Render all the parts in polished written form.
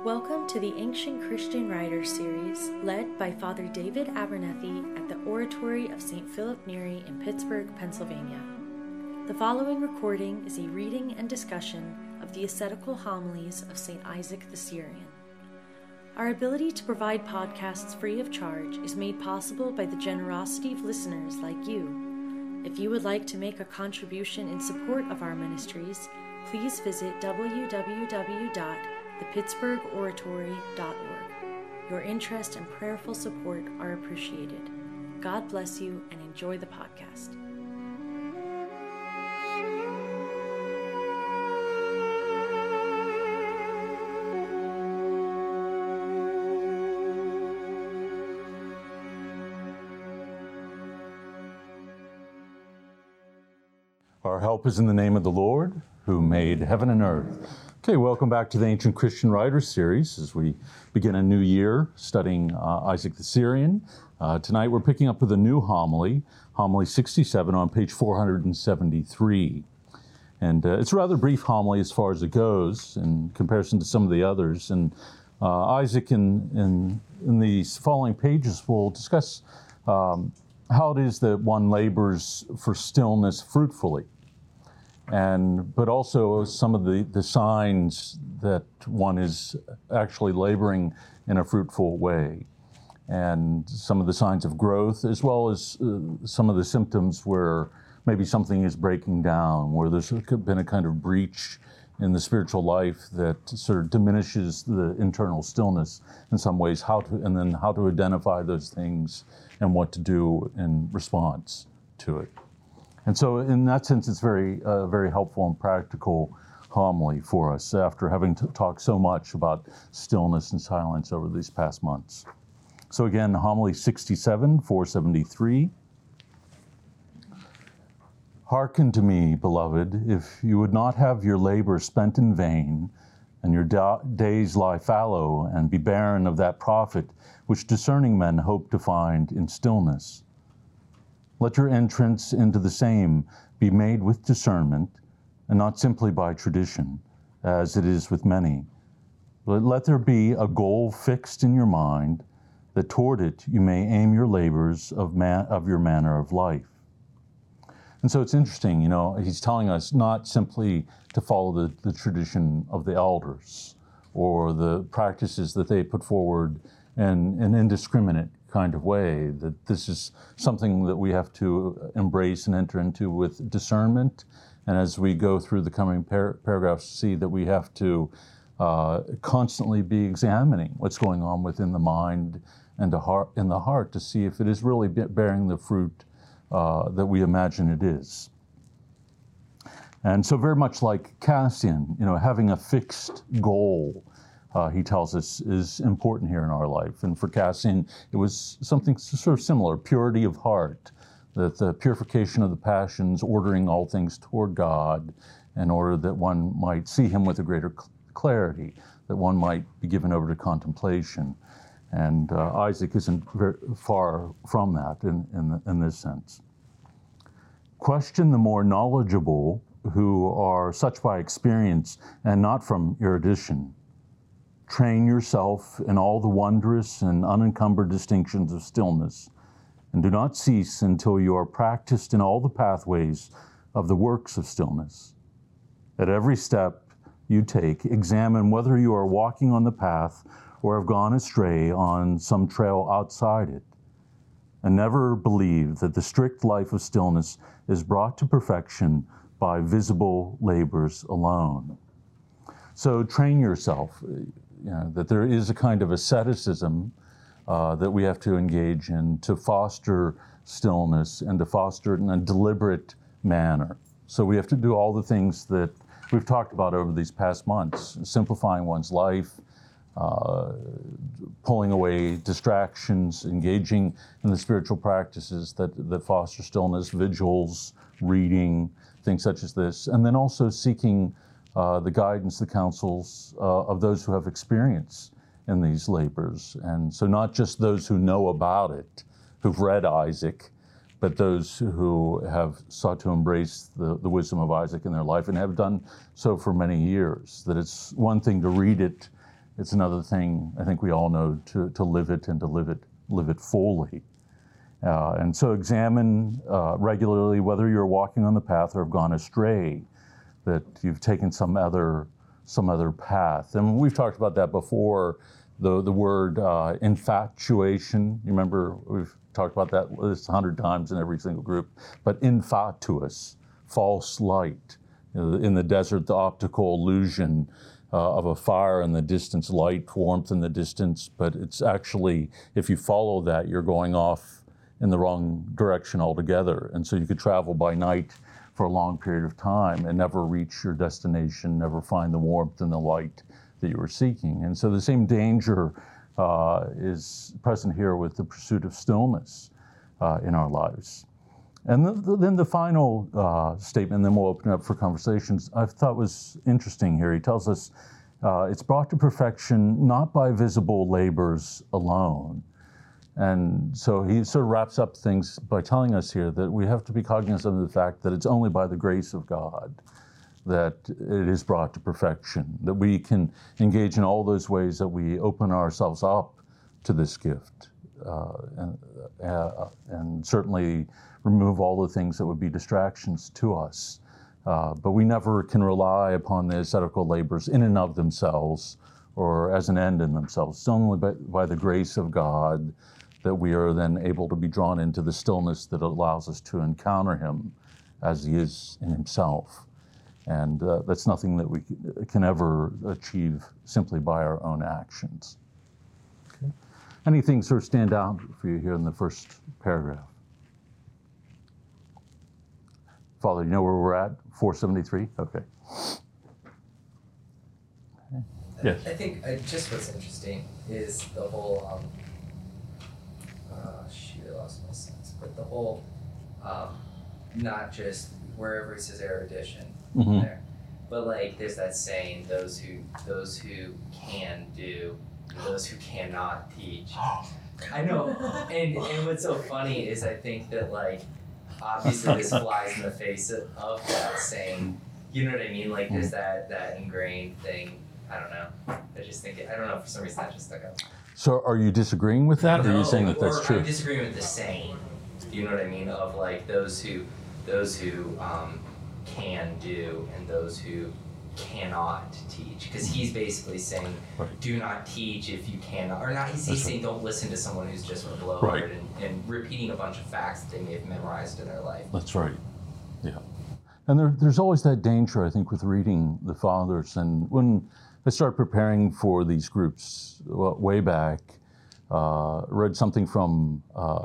Welcome to the Ancient Christian Writers series, led by Father David Abernethy at the Oratory of St. Philip Neri in Pittsburgh, Pennsylvania. The following recording is a reading and discussion of the ascetical homilies of St. Isaac the Syrian. Our ability to provide podcasts free of charge is made possible by the generosity of listeners like you. If you would like to make a contribution in support of our ministries, please visit www.thepittsburghoratory.org. Your interest and prayerful support are appreciated. God bless you and enjoy the podcast. Our help is in the name of the Lord, who made heaven and earth. Okay, welcome back to the Ancient Christian Writers series as we begin a new year studying Isaac the Syrian. Tonight we're picking up with a new homily, homily 67 on page 473. And it's a rather brief homily as far as it goes in comparison to some of the others. And Isaac in these following pages will discuss how it is that one labors for stillness fruitfully. But also some of the signs that one is actually laboring in a fruitful way, and some of the signs of growth, as well as some of the symptoms where maybe something is breaking down, where there's been a kind of breach in the spiritual life that sort of diminishes the internal stillness in some ways, how to identify those things and what to do in response to it. And so in that sense, it's very helpful and practical homily for us after having talked so much about stillness and silence over these past months. So again, homily 67, 473. Hearken to me, beloved, if you would not have your labor spent in vain, and your days lie fallow and be barren of that profit which discerning men hope to find in stillness. Let your entrance into the same be made with discernment, and not simply by tradition, as it is with many. But let there be a goal fixed in your mind, that toward it you may aim your labors of your manner of life. And so it's interesting, he's telling us not simply to follow the tradition of the elders or the practices that they put forward in an indiscriminate kind of way, that this is something that we have to embrace and enter into with discernment. And as we go through the coming paragraphs, see that we have to constantly be examining what's going on within the mind and in the heart to see if it is really bearing the fruit that we imagine it is. And so very much like Cassian, having a fixed goal, he tells us, is important here in our life. And for Cassian, it was something sort of similar, purity of heart, that the purification of the passions, ordering all things toward God, in order that one might see him with a greater clarity, that one might be given over to contemplation. And Isaac isn't very far from that in this sense. Question the more knowledgeable, who are such by experience and not from erudition. Train yourself in all the wondrous and unencumbered distinctions of stillness, and do not cease until you are practiced in all the pathways of the works of stillness. At every step you take, examine whether you are walking on the path or have gone astray on some trail outside it. And never believe that the strict life of stillness is brought to perfection by visible labors alone. So train yourself, that there is a kind of asceticism that we have to engage in to foster stillness and to foster it in a deliberate manner. So we have to do all the things that we've talked about over these past months, simplifying one's life, pulling away distractions, engaging in the spiritual practices that foster stillness, vigils, reading, things such as this, and then also seeking the guidance, the counsels of those who have experience in these labors. And so not just those who know about it, who've read Isaac, but those who have sought to embrace the wisdom of Isaac in their life and have done so for many years. That it's one thing to read it It's another thing I think we all know to live it and to live it fully. And so examine regularly whether you're walking on the path or have gone astray, that you've taken some other path. And we've talked about that before. The word infatuation. You remember we've talked about that list 100 times in every single group. But infatuous, false light. In the desert, the optical illusion of a fire in the distance, light, warmth in the distance. But it's actually, if you follow that, you're going off in the wrong direction altogether. And so you could travel by night for a long period of time and never reach your destination, never find the warmth and the light that you were seeking. And so the same danger is present here with the pursuit of stillness in our lives. And then the final statement, and then we'll open it up for conversations, I thought was interesting here. He tells us it's brought to perfection not by visible labors alone. And so he sort of wraps up things by telling us here that we have to be cognizant of the fact that it's only by the grace of God that it is brought to perfection, that we can engage in all those ways that we open ourselves up to this gift, and certainly remove all the things that would be distractions to us. But we never can rely upon the ascetical labors in and of themselves or as an end in themselves. It's only by the grace of God that we are then able to be drawn into the stillness that allows us to encounter him as he is in himself. And that's nothing that we can ever achieve simply by our own actions. Okay. Anything sort of stand out for you here in the first paragraph? Father, you know where we're at? 473? Okay. Yes. I think just what's interesting is the whole, I lost my sense, but the whole, not just wherever it says erudition there, but like there's that saying, those who can do, those who cannot teach. I know, and what's so funny is I think that like, obviously this flies in the face of that saying, you know what I mean? Like there's that ingrained thing. I don't know. I just think I don't know, for some reason that just stuck out. So are you disagreeing with that, or are you saying that that's true? I'm disagreeing with the saying. You know what I mean? Of like those who can do and those who cannot teach. Because he's basically saying, do not teach if you cannot. Or not, he's saying don't listen to someone who's just a blowhard and repeating a bunch of facts that they may have memorized in their life. That's right. Yeah. And there's always that danger, I think, with reading the Fathers. And when I started preparing for these groups way back, read something from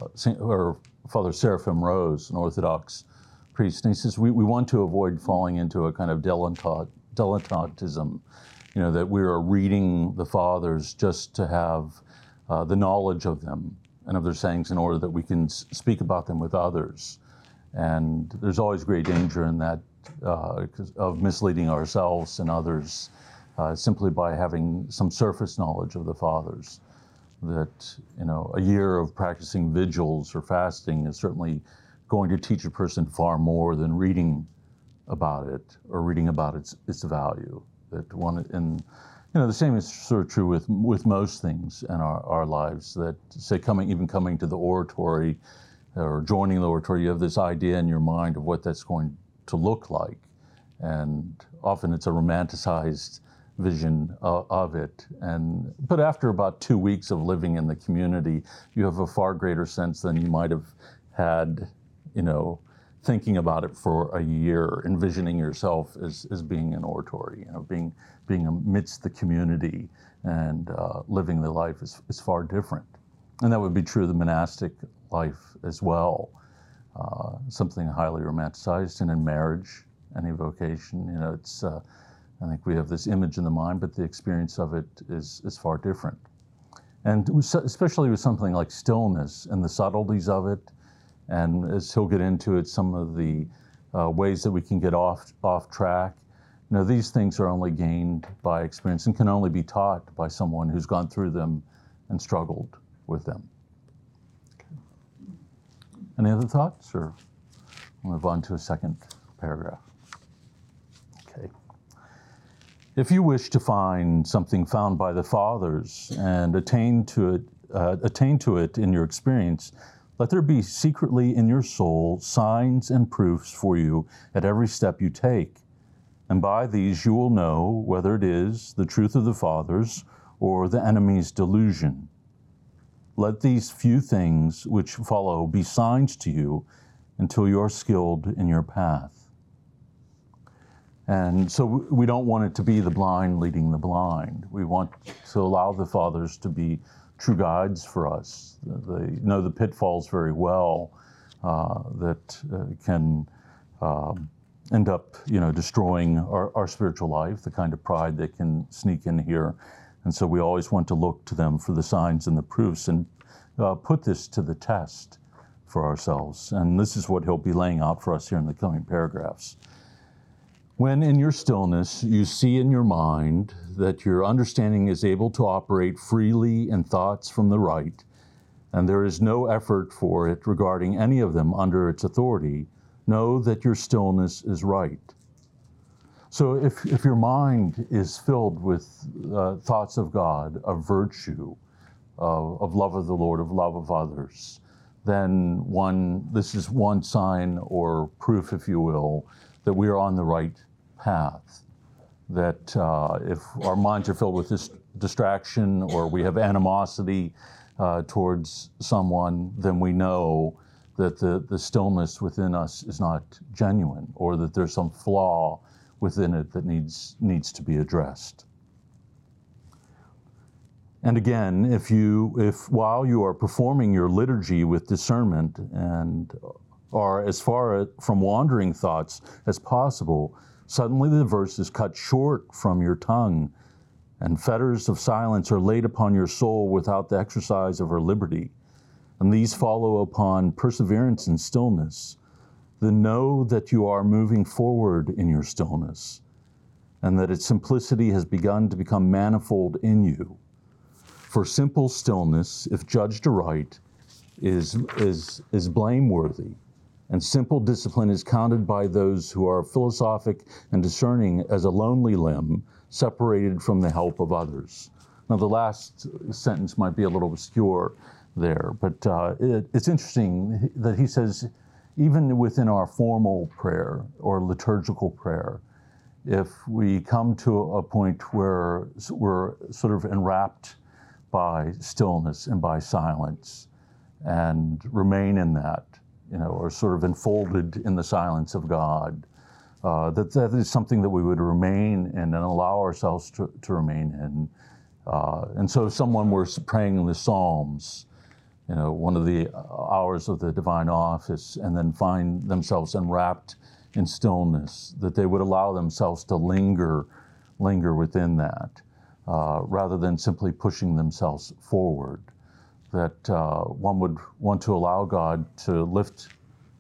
Father Seraphim Rose, an Orthodox priest, and he says we want to avoid falling into a kind of dilettantism, that we are reading the Fathers just to have the knowledge of them and of their sayings in order that we can speak about them with others. And there's always great danger in that of misleading ourselves and others simply by having some surface knowledge of the Fathers. That, a year of practicing vigils or fasting is certainly going to teach a person far more than reading about it or reading about its value. That one, and the same is sort of true with most things in our lives. That say coming to the oratory or joining the oratory, you have this idea in your mind of what that's going to look like, and often it's a romanticized vision of it. But after about 2 weeks of living in the community, you have a far greater sense than you might have had, thinking about it for a year, envisioning yourself as being an oratory, being amidst the community and living the life is far different. And that would be true of the monastic life as well. Something highly romanticized, and in marriage, any vocation, it's I think we have this image in the mind, but the experience of it is far different. And especially with something like stillness and the subtleties of it, and as he'll get into it, some of the ways that we can get off track. These things are only gained by experience and can only be taught by someone who's gone through them and struggled with them. Okay. Any other thoughts, or we'll move on to a second paragraph? Okay. If you wish to find something found by the fathers and attain to it in your experience, let there be secretly in your soul signs and proofs for you at every step you take. And by these you will know whether it is the truth of the fathers or the enemy's delusion. Let these few things which follow be signs to you until you are skilled in your path. And so we don't want it to be the blind leading the blind. We want to allow the fathers to be true guides for us. They know the pitfalls very well that can end up, destroying our spiritual life, the kind of pride that can sneak in here. And so we always want to look to them for the signs and the proofs and put this to the test for ourselves. And this is what he'll be laying out for us here in the coming paragraphs. When in your stillness you see in your mind that your understanding is able to operate freely in thoughts from the right, and there is no effort for it regarding any of them under its authority, know that your stillness is right. So if your mind is filled with thoughts of God, of virtue, of love of the Lord, of love of others, then this is one sign or proof, if you will, that we are on the right path. That if our minds are filled with this distraction or we have animosity towards someone, then we know that the stillness within us is not genuine, or that there's some flaw within it that needs to be addressed. And again, if while you are performing your liturgy with discernment and are as far from wandering thoughts as possible, suddenly the verse is cut short from your tongue, and fetters of silence are laid upon your soul without the exercise of her liberty. And these follow upon perseverance in stillness. Then know that you are moving forward in your stillness, and that its simplicity has begun to become manifold in you. For simple stillness, if judged aright, is blameworthy, and simple discipline is counted by those who are philosophic and discerning as a lonely limb separated from the help of others. Now, the last sentence might be a little obscure there, but it's interesting that he says, even within our formal prayer or liturgical prayer, if we come to a point where we're sort of enwrapped by stillness and by silence and remain in that, or sort of enfolded in the silence of God, that is something that we would remain in and allow ourselves to remain in. And so if someone were praying in the Psalms, one of the hours of the divine office, and then find themselves enwrapped in stillness, that they would allow themselves to linger within that, rather than simply pushing themselves forward. That one would want to allow God to lift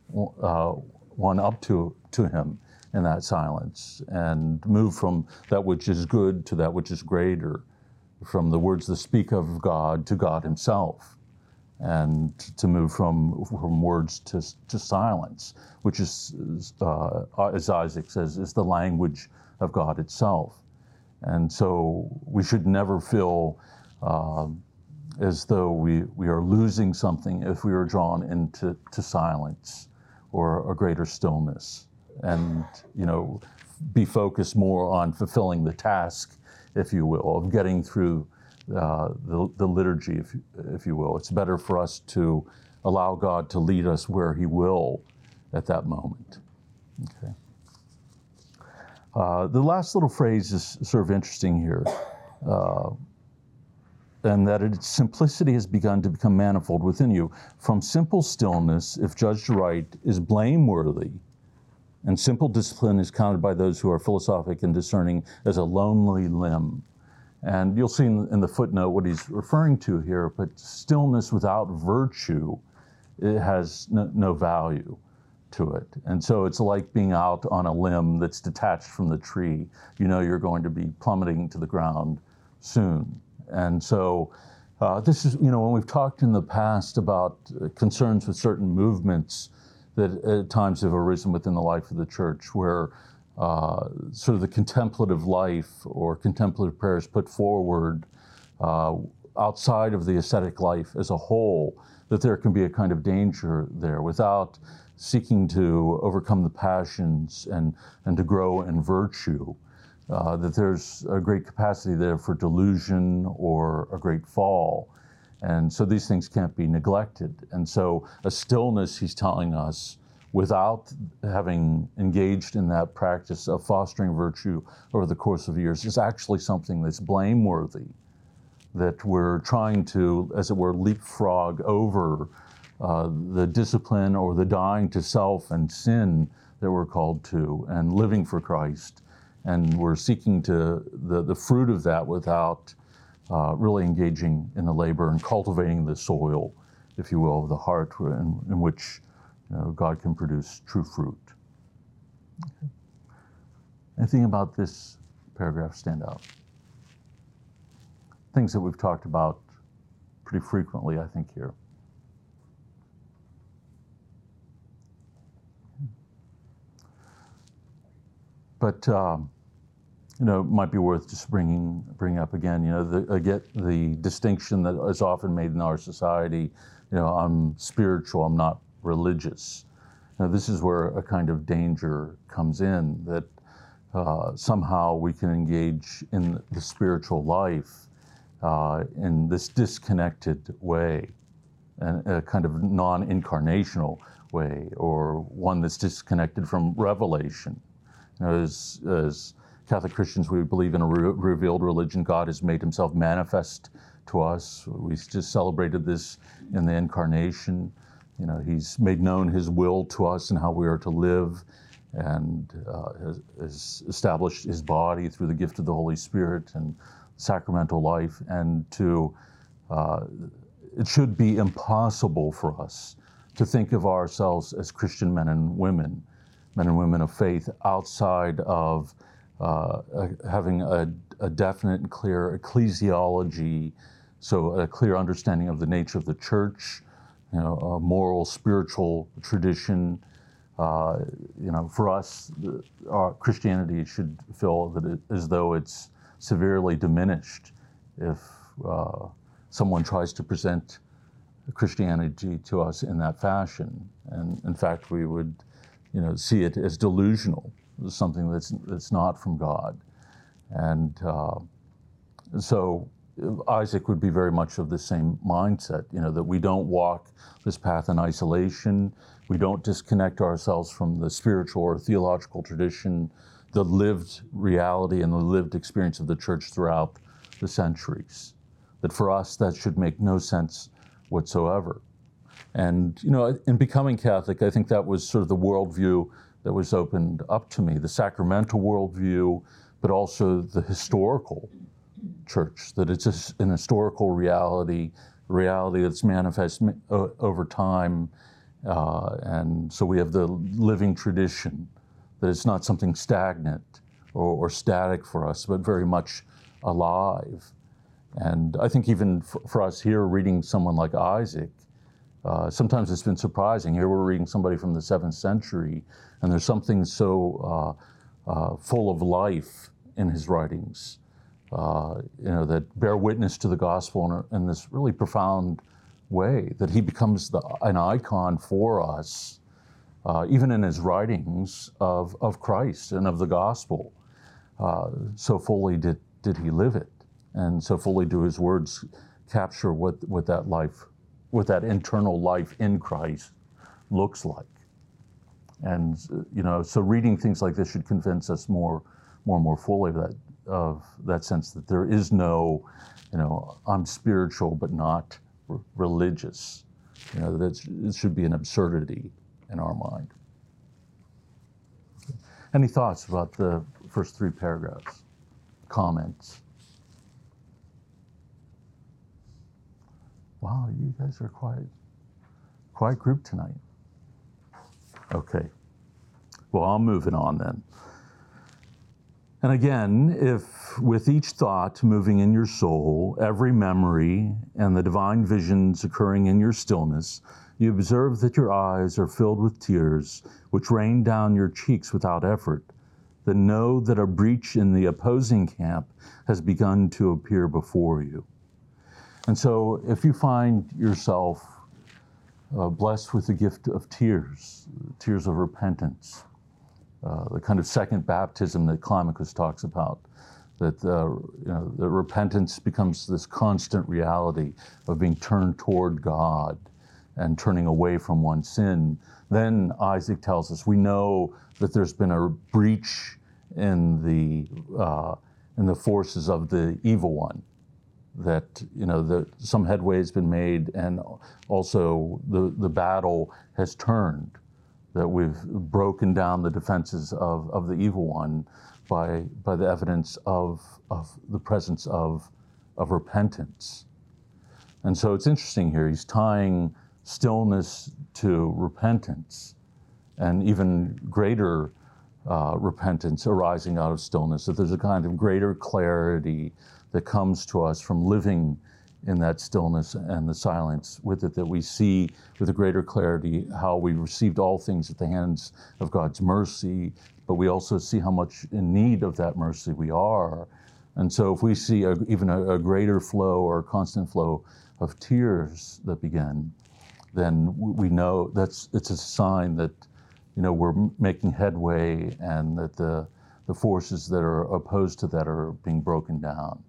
one up to him in that silence, and move from that which is good to that which is greater, from the words that speak of God to God himself, and to move from words to silence, which is, as Isaac says, is the language of God itself. And so we should never feel as though we are losing something if we are drawn into silence or a greater stillness, and be focused more on fulfilling the task, if you will, of getting through the liturgy, if you will. It's better for us to allow God to lead us where he will at that moment. Okay. The last little phrase is sort of interesting here, and that its simplicity has begun to become manifold within you. From simple stillness, if judged right, is blameworthy, and simple discipline is counted by those who are philosophic and discerning as a lonely limb. And you'll see in the footnote what he's referring to here, but stillness without virtue, it has no value to it. And so it's like being out on a limb that's detached from the tree. You're going to be plummeting to the ground soon. And so this is, when we've talked in the past about concerns with certain movements that at times have arisen within the life of the church, where sort of the contemplative life or contemplative prayers put forward outside of the ascetic life as a whole, that there can be a kind of danger there without seeking to overcome the passions and to grow in virtue, that there's a great capacity there for delusion or a great fall. And so these things can't be neglected. And so a stillness, he's telling us, without having engaged in that practice of fostering virtue over the course of years, is actually something that's blameworthy, that we're trying to, as it were, leapfrog over the discipline or the dying to self and sin that we're called to, and living for Christ. And we're seeking to the fruit of that without really engaging in the labor and cultivating the soil, if you will, of the heart in which God can produce true fruit. Okay. Anything about this paragraph stand out? Things that we've talked about pretty frequently, I think, here. But it might be worth just bringing up again. The distinction that is often made in our society. I'm spiritual. I'm not religious. This is where a kind of danger comes in, that somehow we can engage in the spiritual life in this disconnected way, and a kind of non-incarnational way, or one that's disconnected from revelation. As Catholic Christians, we believe in a revealed religion. God has made himself manifest to us. We just celebrated this in the Incarnation. He's made known his will to us and how we are to live, and has established his body through the gift of the Holy Spirit and sacramental life. And it should be impossible for us to think of ourselves as Christian men and women of faith, outside of having a definite and clear ecclesiology, so a clear understanding of the nature of the church, a moral, spiritual tradition. For us, our Christianity should feel that as though it's severely diminished if someone tries to present Christianity to us in that fashion. And in fact, we would see it as delusional, something that's not from God. And so Isaac would be very much of the same mindset, that we don't walk this path in isolation. We don't disconnect ourselves from the spiritual or theological tradition, the lived reality and the lived experience of the church throughout the centuries. That for us, that should make no sense whatsoever. And, in becoming Catholic, I think that was sort of the worldview that was opened up to me, the sacramental worldview, but also the historical church, that it's an historical reality that's manifest over time. And so we have the living tradition, that it's not something stagnant or static for us, but very much alive. And I think even for us here, reading someone like Isaac, sometimes it's been surprising. Here we're reading somebody from the 7th century, and there's something so full of life in his writings, that bear witness to the gospel in this really profound way, that he becomes an icon for us, even in his writings of Christ and of the gospel. So fully did he live it, and so fully do his words capture what that internal life in Christ looks like. And so reading things like this should convince us more and more fully of that sense that there is no, I'm spiritual but not religious. It should be an absurdity in our mind. Any thoughts about the first 3 paragraphs? Comments? Wow, you guys are quiet group tonight. Okay. Well, I'm moving on then. And again, if with each thought moving in your soul, every memory and the divine visions occurring in your stillness, you observe that your eyes are filled with tears, which rain down your cheeks without effort, then know that a breach in the opposing camp has begun to appear before you. And so if you find yourself blessed with the gift of tears of repentance, the kind of second baptism that Climacus talks about, that the repentance becomes this constant reality of being turned toward God and turning away from one's sin, then Isaac tells us we know that there's been a breach in the forces of the evil one, that some headway has been made, and also the battle has turned, that we've broken down the defenses of the evil one by the evidence of the presence of repentance. And so it's interesting here, he's tying stillness to repentance, and even greater repentance arising out of stillness, that there's a kind of greater clarity that comes to us from living in that stillness and the silence with it, that we see with a greater clarity how we received all things at the hands of God's mercy, but we also see how much in need of that mercy we are. And so if we see even a greater flow or a constant flow of tears that begin, then we know it's a sign that we're making headway, and that the forces that are opposed to that are being broken down.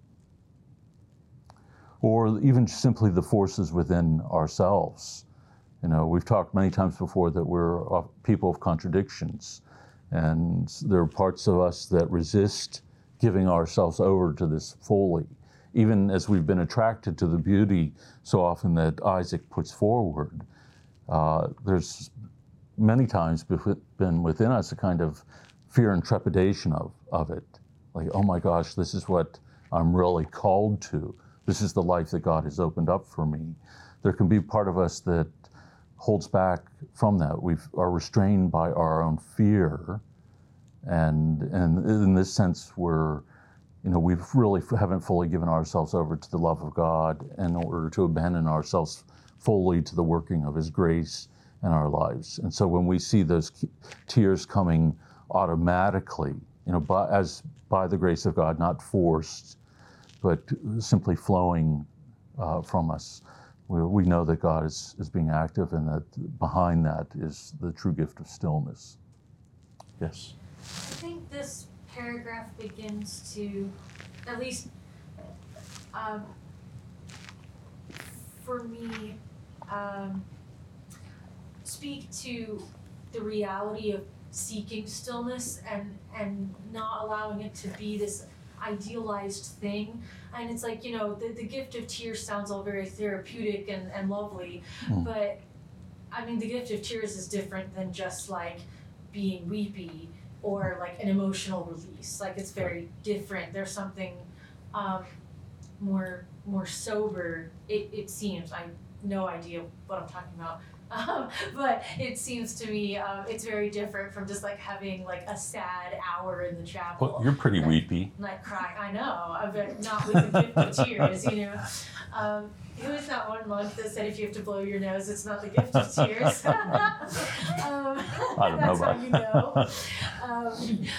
Or even simply the forces within ourselves. We've talked many times before that we're people of contradictions, and there are parts of us that resist giving ourselves over to this fully, even as we've been attracted to the beauty so often that Isaac puts forward. There's many times been within us a kind of fear and trepidation of it. Like, oh my gosh, this is what I'm really called to. This is the life that God has opened up for me. There can be part of us that holds back from that. We are restrained by our own fear. And in this sense, we really haven't fully given ourselves over to the love of God in order to abandon ourselves fully to the working of His grace in our lives. And so when we see those tears coming automatically, by the grace of God, not forced, but simply flowing from us, we know that God is being active, and that behind that is the true gift of stillness. Yes? I think this paragraph begins to, at least for me, speak to the reality of seeking stillness and not allowing it to be this idealized thing. And it's like, the gift of tears sounds all very therapeutic and lovely, but I mean, the gift of tears is different than just like being weepy or like an emotional release. Like, it's very different. There's something more sober, it seems. I have no idea what I'm talking about. But it seems to me it's very different from just like having like a sad hour in the chapel. Well, you're pretty weepy. Like crying, I know, but not with the gift of tears, Who was that one monk that said if you have to blow your nose, it's not the gift of tears? I don't know that's about how you know.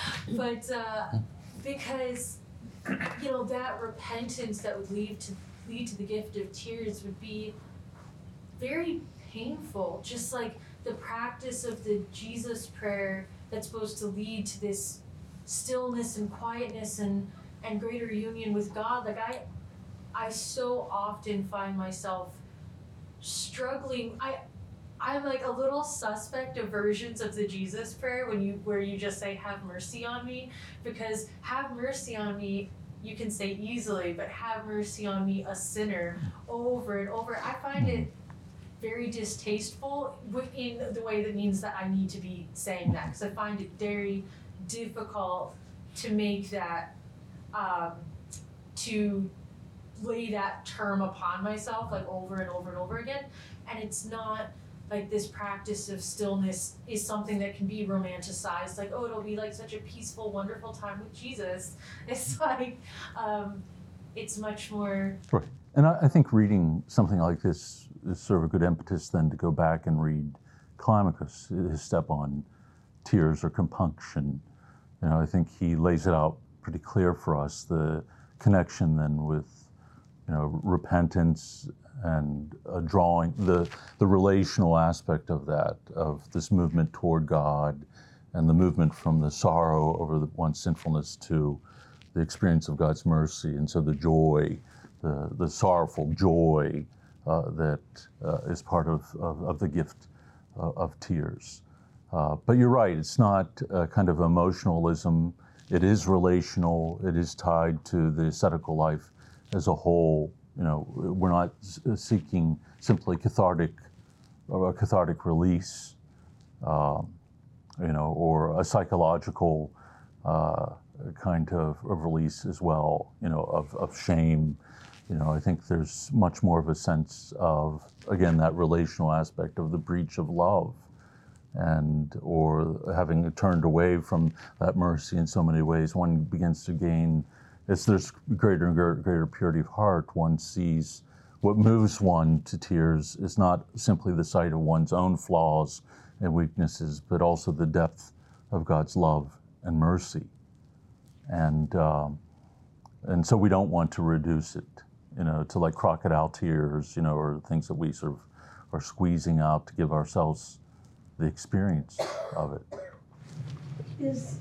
Because that repentance that would lead to the gift of tears would be very painful, just like the practice of the Jesus prayer that's supposed to lead to this stillness and quietness and greater union with God. Like I so often find myself struggling. I'm like a little suspect of versions of the Jesus prayer where you just say, have mercy on me, because have mercy on me you can say easily, but have mercy on me, a sinner, over and over. I find it very distasteful in the way that means that I need to be saying that, because I find it very difficult to make that, to lay that term upon myself like over and over and over again. And it's not like this practice of stillness is something that can be romanticized, like, oh, it'll be like such a peaceful, wonderful time with Jesus. It's like, it's much more... Right. And I think reading something like this is sort of a good impetus then to go back and read Climacus, his step on tears or compunction, I think he lays it out pretty clear for us, the connection then with, repentance and drawing the relational aspect of that, of this movement toward God, and the movement from the sorrow over one's sinfulness to the experience of God's mercy. And so the joy, the sorrowful joy that is part of the gift of tears. But you're right, it's not a kind of emotionalism. It is relational. It is tied to the ascetical life as a whole. We're not seeking simply cathartic release, or a psychological kind of release as well, of shame. I think there's much more of a sense of, again, that relational aspect of the breach of love, or having turned away from that mercy in so many ways. One begins to gain, as there's greater and greater purity of heart, one sees what moves one to tears is not simply the sight of one's own flaws and weaknesses, but also the depth of God's love and mercy. And so we don't want to reduce it, to like crocodile tears, or things that we sort of are squeezing out to give ourselves the experience of it. Is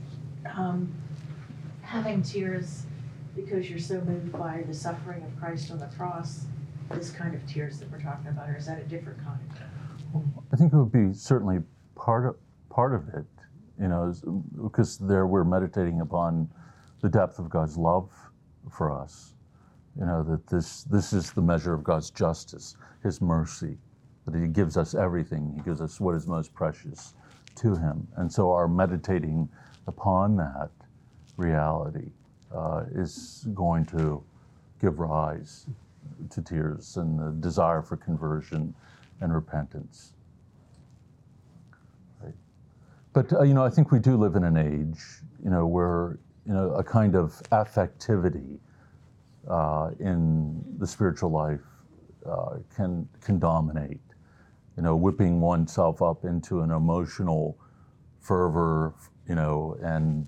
having tears because you're so moved by the suffering of Christ on the cross, this kind of tears that we're talking about, or is that a different kind? I think it would be certainly part of it, because there we're meditating upon the depth of God's love for us. That this is the measure of God's justice, His mercy, that He gives us everything. He gives us what is most precious to Him. And so our meditating upon that reality is going to give rise to tears and the desire for conversion and repentance. Right? But, I think we do live in an age, where, a kind of affectivity in the spiritual life can dominate. Whipping oneself up into an emotional fervor, and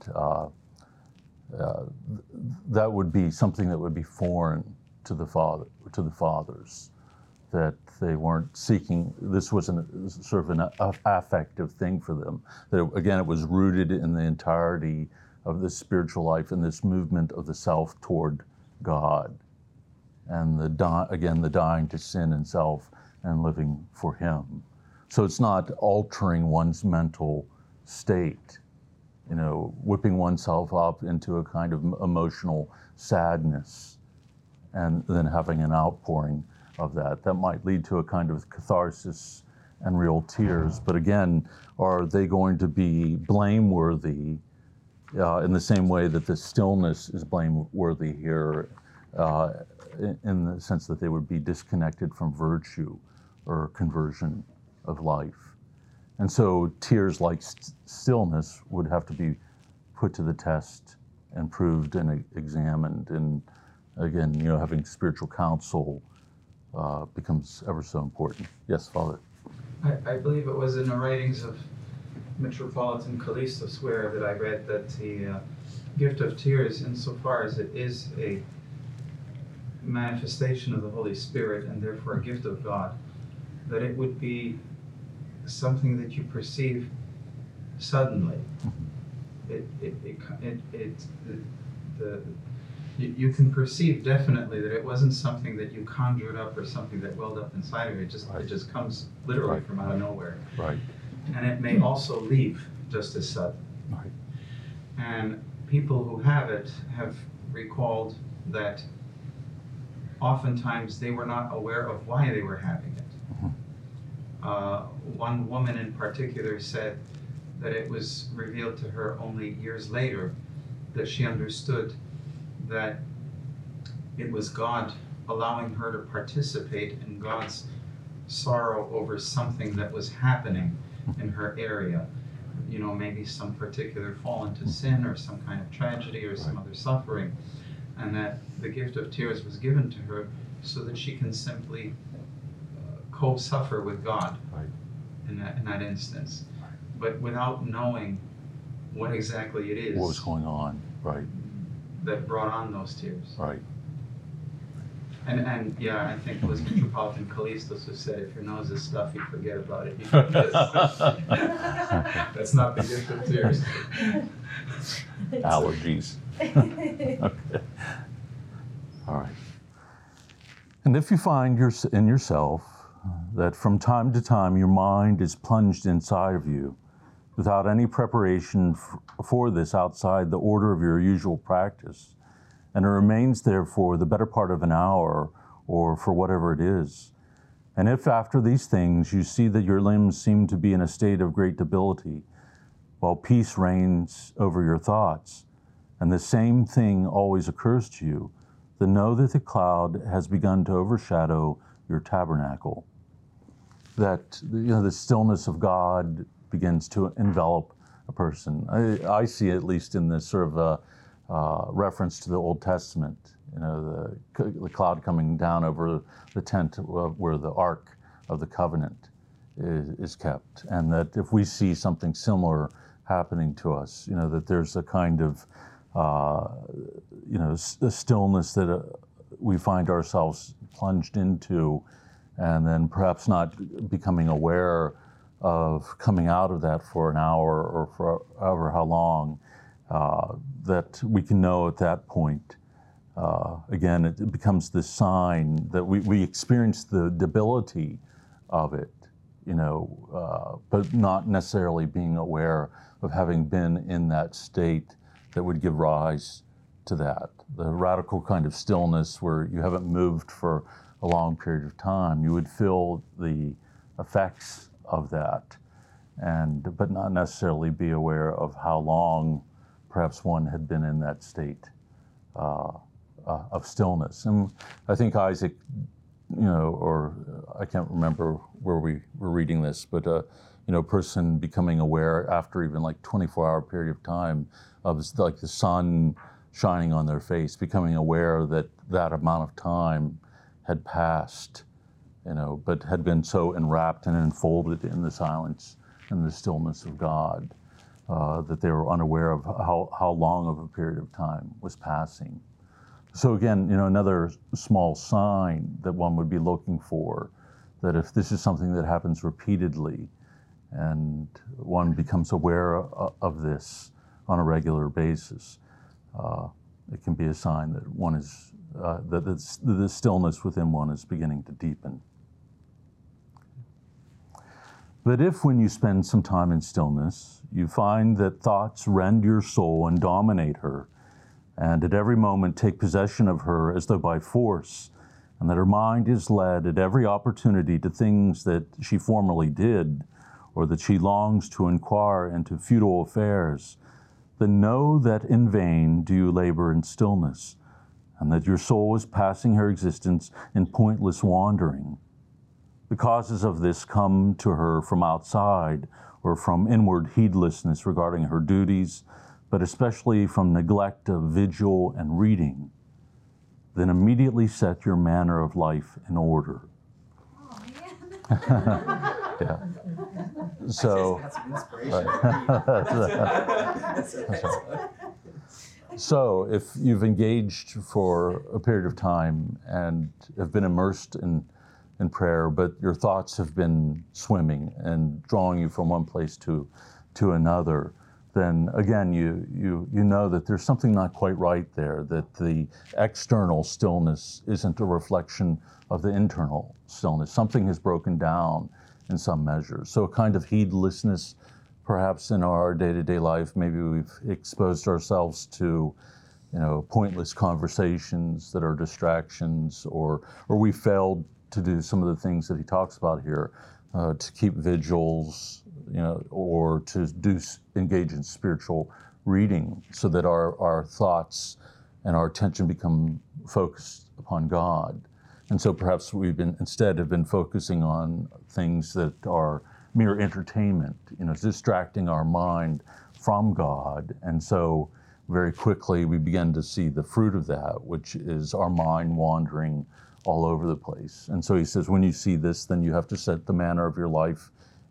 that would be something that would be foreign to the fathers, that they weren't seeking. This wasn't sort of an affective thing for them. That again, it was rooted in the entirety of this spiritual life and this movement of the self toward God, and the dying to sin and self and living for Him. So it's not altering one's mental state, whipping oneself up into a kind of emotional sadness and then having an outpouring of that. That might lead to a kind of catharsis and real tears. But again, are they going to be blameworthy in the same way that the stillness is blameworthy here, in the sense that they would be disconnected from virtue or conversion of life? And so tears like stillness would have to be put to the test and proved and examined. And again, having spiritual counsel becomes ever so important. Yes, Father? I believe it was in the writings of Metropolitan Callistus where that I read that the gift of tears, insofar as it is a manifestation of the Holy Spirit and therefore a gift of God, that it would be something that you perceive suddenly. You can perceive definitely that it wasn't something that you conjured up or something that welled up inside of you. It just comes literally from out of nowhere. Right. And it may also leave just as sudden. Right. And people who have it have recalled that oftentimes they were not aware of why they were having it. One woman in particular said that it was revealed to her only years later that she understood that it was God allowing her to participate in God's sorrow over something that was happening in her area. Maybe some particular fall into sin or some kind of tragedy or some other suffering. And that the gift of tears was given to her so that she can simply co-suffer with God in that instance. But without knowing what exactly it is what was going on. Right, that brought on those tears. right. And yeah, I think it was Metropolitan Callistus who said, if your nose is stuffy, forget about it. That's not the gift of tears. Allergies. Okay. All right. And if you find in yourself that from time to time your mind is plunged inside of you without any preparation for this outside the order of your usual practice, and it remains there for the better part of an hour or for whatever it is, and if after these things you see that your limbs seem to be in a state of great debility, while peace reigns over your thoughts, and the same thing always occurs to you, then know that the cloud has begun to overshadow your tabernacle. That the stillness of God begins to envelop a person. I see, at least in this sort of reference to the Old Testament, the cloud coming down over the tent where the Ark of the Covenant is kept, and that if we see something similar happening to us, that there's a kind of a stillness that we find ourselves plunged into, and then perhaps not becoming aware of coming out of that for an hour or for however how long, that we can know at that point, again, it becomes this sign that we experience the debility of it, but not necessarily being aware of having been in that state that would give rise to that. The radical kind of stillness where you haven't moved for a long period of time, you would feel the effects of that, but not necessarily be aware of how long perhaps one had been in that state of stillness. And I think Isaac, or I can't remember where we were reading this, but a person becoming aware after even like 24-hour period of time of like the sun shining on their face, becoming aware that that amount of time had passed, but had been so enwrapped and enfolded in the silence and the stillness of God that they were unaware of how long of a period of time was passing. So again, another small sign that one would be looking for, that if this is something that happens repeatedly and one becomes aware of this on a regular basis, it can be a sign that one is that the stillness within one is beginning to deepen. But if when you spend some time in stillness, you find that thoughts rend your soul and dominate her, and at every moment take possession of her as though by force, and that her mind is led at every opportunity to things that she formerly did, or that she longs to inquire into futile affairs, then know that in vain do you labor in stillness, and that your soul is passing her existence in pointless wandering. The causes of this come to her from outside, or from inward heedlessness regarding her duties, but especially from neglect of vigil and reading. Then immediately set your manner of life in order. Oh, man. Yeah. So, That's inspiration. So if you've engaged for a period of time and have been immersed in prayer, but your thoughts have been swimming and drawing you from one place to another, then again, you know that there's something not quite right there, that the external stillness isn't a reflection of the internal stillness. Something has broken down in some measure. So a kind of heedlessness, perhaps in our day-to-day life, maybe we've exposed ourselves to, pointless conversations that are distractions, or we failed to do some of the things that he talks about here, to keep vigils, or to engage in spiritual reading, so that our thoughts and our attention become focused upon God. And so perhaps instead have been focusing on things that are mere entertainment, distracting our mind from God. And so very quickly we begin to see the fruit of that, which is our mind wandering all over the place. And so he says, when you see this, then you have to set the manner of your life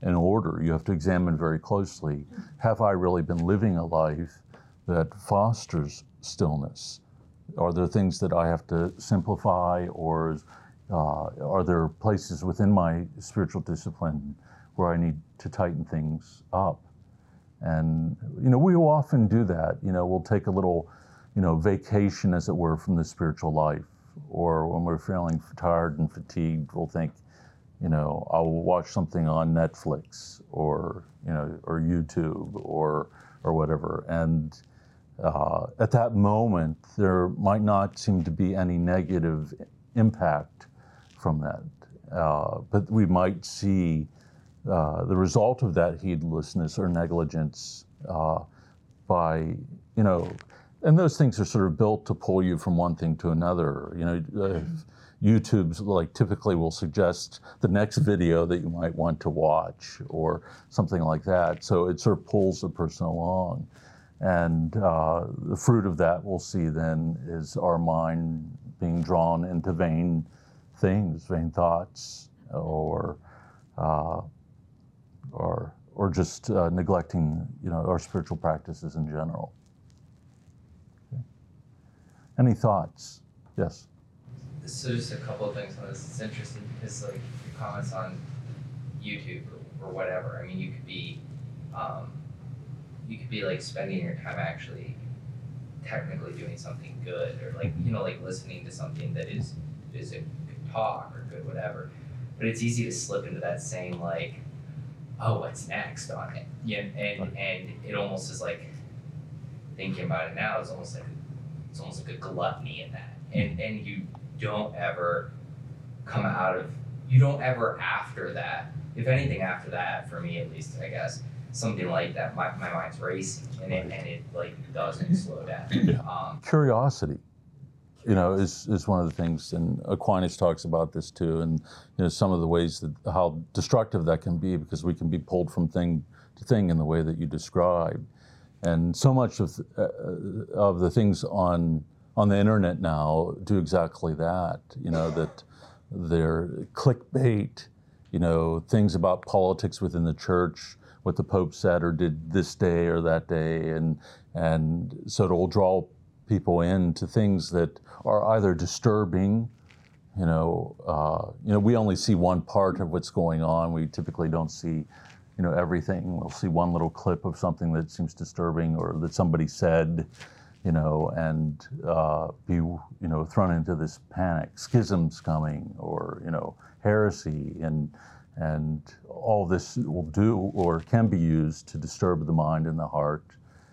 in order. You have to examine very closely, have I really been living a life that fosters stillness? Are there things that I have to simplify, or are there places within my spiritual discipline where I need to tighten things up? And, we will often do that. We'll take a little, vacation, as it were, from the spiritual life. Or when we're feeling tired and fatigued, we'll think, I'll watch something on Netflix or YouTube or whatever. And at that moment, there might not seem to be any negative impact from that. But we might see the result of that heedlessness or negligence by, and those things are sort of built to pull you from one thing to another. YouTube's typically will suggest the next video that you might want to watch or something like that. So it sort of pulls the person along. And the fruit of that we'll see then is our mind being drawn into vain things, vain thoughts, or just neglecting, our spiritual practices in general. Okay. Any thoughts? Yes. So just a couple of things on this. It's interesting because your comments on YouTube or whatever. I mean, you could be spending your time actually technically doing something good, or listening to something that is a good talk or good whatever. But it's easy to slip into that same oh, what's next on it? Yeah, and it almost is thinking about it now. It's almost like a gluttony in that, and you don't ever come out of. You don't ever after that. If anything, after that, for me at least, I guess, something like that, my mind's racing, and it doesn't slow down. Curiosity, is one of the things, and Aquinas talks about this too, and some of the ways that how destructive that can be, because we can be pulled from thing to thing in the way that you described, and so much of the things on the internet now do exactly that. That they're clickbait, things about politics within the church, what the Pope said or did this day or that day, and so it'll draw people into things that are either disturbing. We only see one part of what's going on. We typically don't see, everything. We'll see one little clip of something that seems disturbing or that somebody said, and be, thrown into this panic, schisms coming, or, heresy, and all this will do or can be used to disturb the mind and the heart.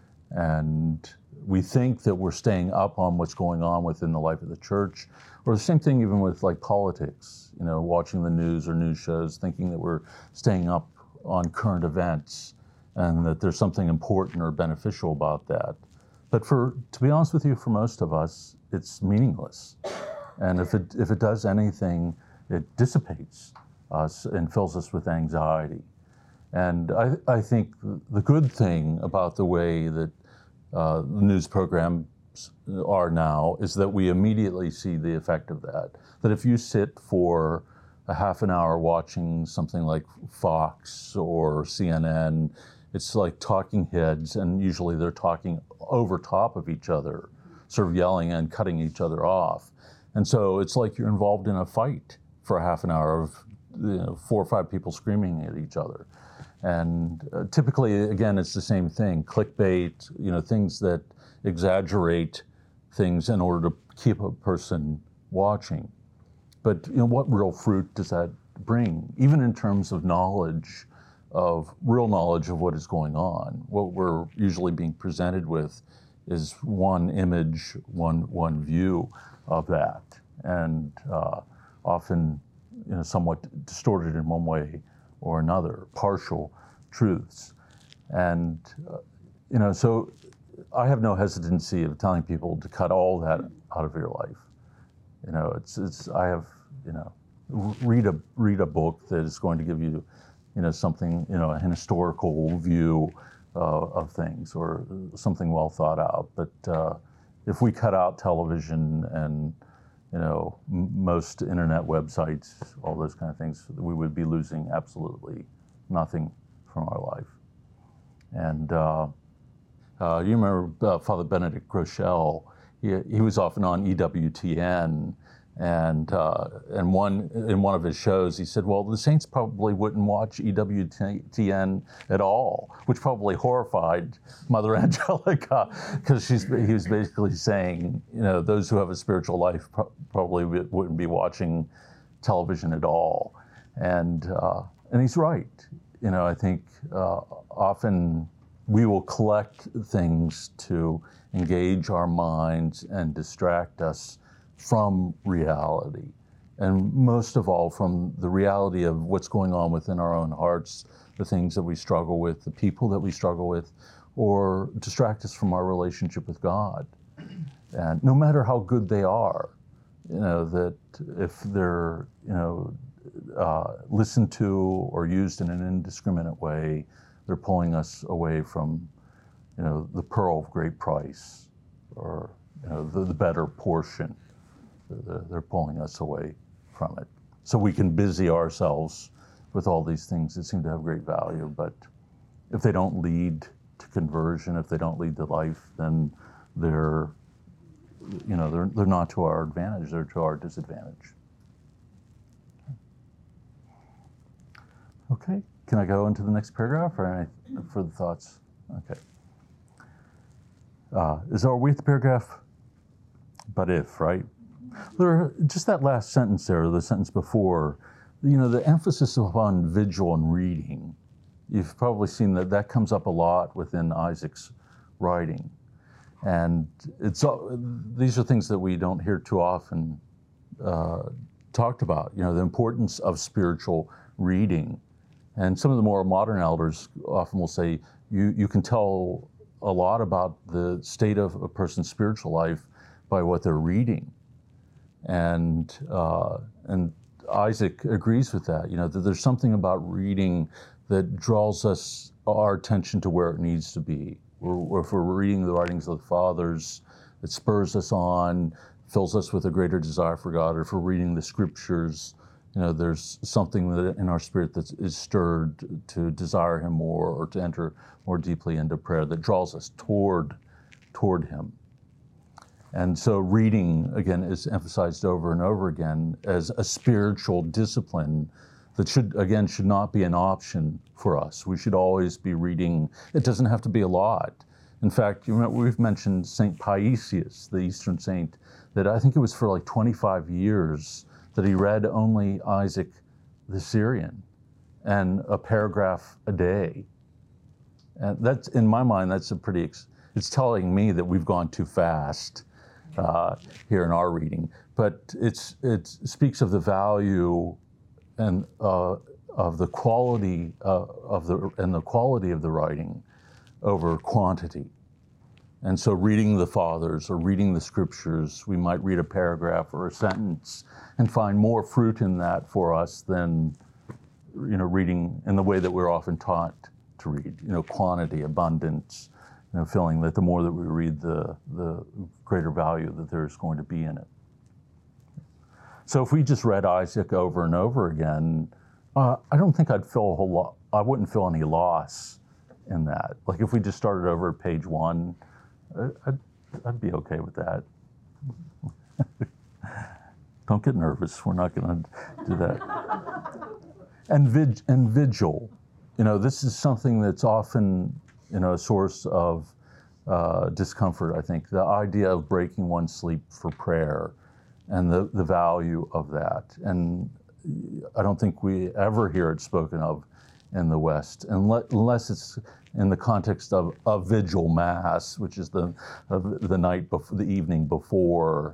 And we think that we're staying up on what's going on within the life of the church, or the same thing even with politics, watching the news or news shows, thinking that we're staying up on current events and that there's something important or beneficial about that. But to be honest with you, for most of us, it's meaningless. And if it does anything, it dissipates us and fills us with anxiety. And I think the good thing about the way that the news programs are now is that we immediately see the effect of that. That if you sit for a half an hour watching something like Fox or CNN, it's like talking heads, and usually they're talking over top of each other, sort of yelling and cutting each other off. And so it's like you're involved in a fight for a half an hour of 4 or 5 people screaming at each other. And typically, again, it's the same thing, clickbait, things that exaggerate things in order to keep a person watching. But what real fruit does that bring? Even in terms of real knowledge of what is going on. What we're usually being presented with is one image, one view of that, and often somewhat distorted in one way or another, partial truths. And so I have no hesitancy of telling people to cut all that out of your life. Read a book that is going to give you something, an historical view of things, or something well thought out. But if we cut out television and most internet websites, all those kind of things, we would be losing absolutely nothing from our life. And you remember Father Benedict Groeschel, he was often on EWTN, and in one of his shows he said, well, the saints probably wouldn't watch EWTN at all, which probably horrified Mother Angelica, because he was basically saying, those who have a spiritual life probably wouldn't be watching television at all. And he's right. I think often we will collect things to engage our minds and distract us from reality, and most of all from the reality of what's going on within our own hearts, the things that we struggle with, the people that we struggle with, or distract us from our relationship with God. And no matter how good they are, that if they're, listened to or used in an indiscriminate way, they're pulling us away from, the pearl of great price, or, the better portion. They're pulling us away from it. So we can busy ourselves with all these things that seem to have great value, but if they don't lead to conversion, if they don't lead to life, then they're not to our advantage, they're to our disadvantage. Okay, can I go into the next paragraph or any further thoughts? Okay. Are we at the paragraph? But if, right? Just that last sentence there, the sentence before, the emphasis upon vigil and reading, you've probably seen that comes up a lot within Isaac's writing. And these are things that we don't hear too often talked about, the importance of spiritual reading. And some of the more modern elders often will say, you can tell a lot about the state of a person's spiritual life by what they're reading. And Isaac agrees with that, that there's something about reading that draws our attention to where it needs to be. Or if we're reading the writings of the fathers, it spurs us on, fills us with a greater desire for God. Or if we're reading the scriptures, there's something that in our spirit that is stirred to desire him more, or to enter more deeply into prayer, that draws us toward him. And so reading, again, is emphasized over and over again as a spiritual discipline that should not be an option for us. We should always be reading. It doesn't have to be a lot. In fact, we've mentioned St. Paisius, the Eastern saint, that I think it was for like 25 years that he read only Isaac the Syrian and a paragraph a day. And that's, in my mind, that's it's telling me that we've gone too fast here in our reading. But it speaks of the value and of the quality of the writing over quantity. And so reading the fathers or reading the scriptures, we might read a paragraph or a sentence and find more fruit in that for us than, reading in the way that we're often taught to read, quantity, abundance, feeling that the more that we read, the greater value that there's going to be in it. So if we just read Isaac over and over again, I don't think I'd feel a whole lot, I wouldn't feel any loss in that. Like if we just started over at page 1, I'd be okay with that. Don't get nervous. We're not going to do that. And vigil. This is something that's often, a source of discomfort, I think. The idea of breaking one's sleep for prayer and the value of that. And I don't think we ever hear it spoken of in the West, unless it's in the context of a vigil mass, which is the night before, the evening before,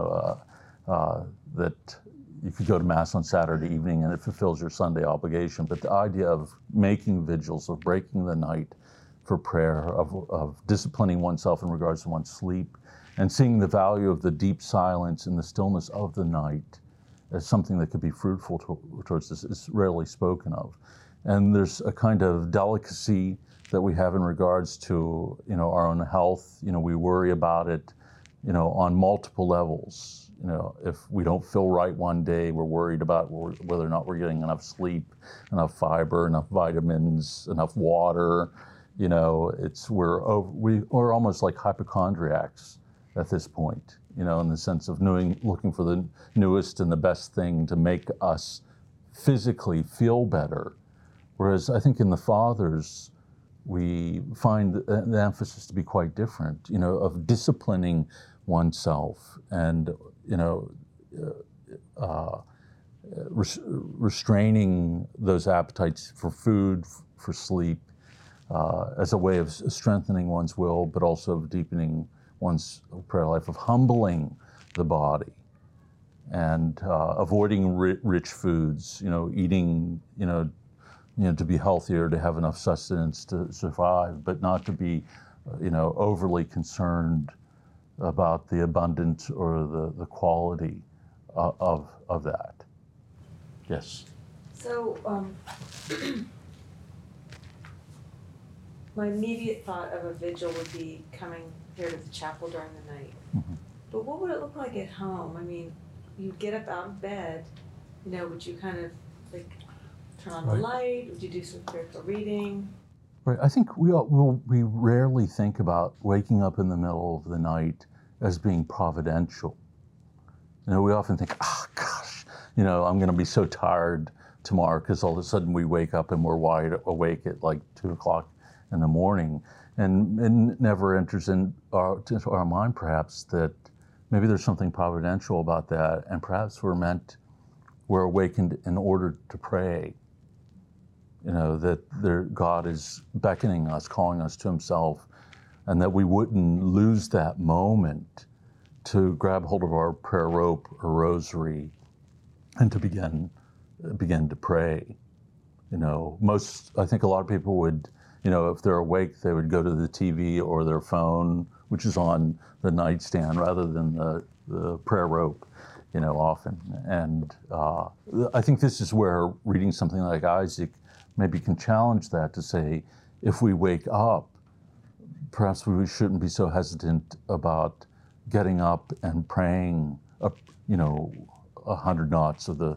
that you could go to mass on Saturday evening and it fulfills your Sunday obligation. But the idea of making vigils, of breaking the night for prayer, of disciplining oneself in regards to one's sleep, and seeing the value of the deep silence and the stillness of the night as something that could be fruitful towards this is rarely spoken of. And there's a kind of delicacy that we have in regards to, our own health. We worry about it, on multiple levels. You know, if we don't feel right one day, we're worried about whether or not we're getting enough sleep, enough fiber, enough vitamins, enough water. You know, we're almost like hypochondriacs at this point. You know, in the sense of looking for the newest and the best thing to make us physically feel better. Whereas I think in the Fathers, we find the emphasis to be quite different, you know, of disciplining oneself and, you know, restraining those appetites for food, for sleep, as a way of strengthening one's will, but also of deepening one's prayer life, of humbling the body and avoiding rich foods, you know, eating, you know, to be healthier, to have enough sustenance to survive, but not to be, you know, overly concerned about the abundance or the quality of that. Yes. So, my immediate thought of a vigil would be coming here to the chapel during the night. Mm-hmm. But what would it look like at home? I mean, you'd get up out of bed, you know, would you kind of like turn on the light? Would you do some spiritual reading? Right. I think we rarely think about waking up in the middle of the night as being providential. You know, we often think, gosh, you know, I'm going to be so tired tomorrow, because all of a sudden we wake up and we're wide awake at like 2 o'clock in the morning. And it never enters into our mind, perhaps, that maybe there's something providential about that, and perhaps we're awakened in order to pray. You know, that God is beckoning us, calling us to himself, and that we wouldn't lose that moment to grab hold of our prayer rope or rosary and to begin to pray. You know, I think a lot of people would, you know, if they're awake, they would go to the TV or their phone, which is on the nightstand, rather than the prayer rope, you know, often. And I think this is where reading something like Isaac maybe can challenge that, to say, if we wake up, perhaps we shouldn't be so hesitant about getting up and praying, you know, 100 knots of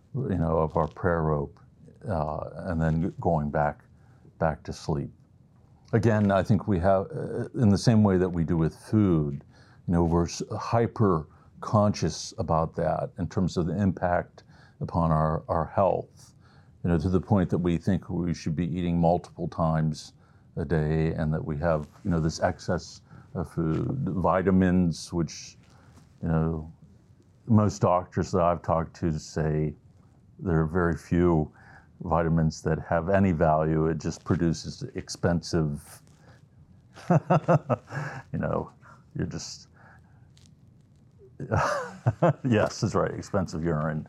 of our prayer rope, and then going back to sleep. Again, I think we have, in the same way that we do with food, you know, we're hyper conscious about that in terms of the impact upon our health, you know, to the point that we think we should be eating multiple times a day, and that we have, you know, this excess of food, vitamins, which, you know, most doctors that I've talked to say there are very few vitamins that have any value. It just produces expensive, you know, you're just, yes, that's right, expensive urine.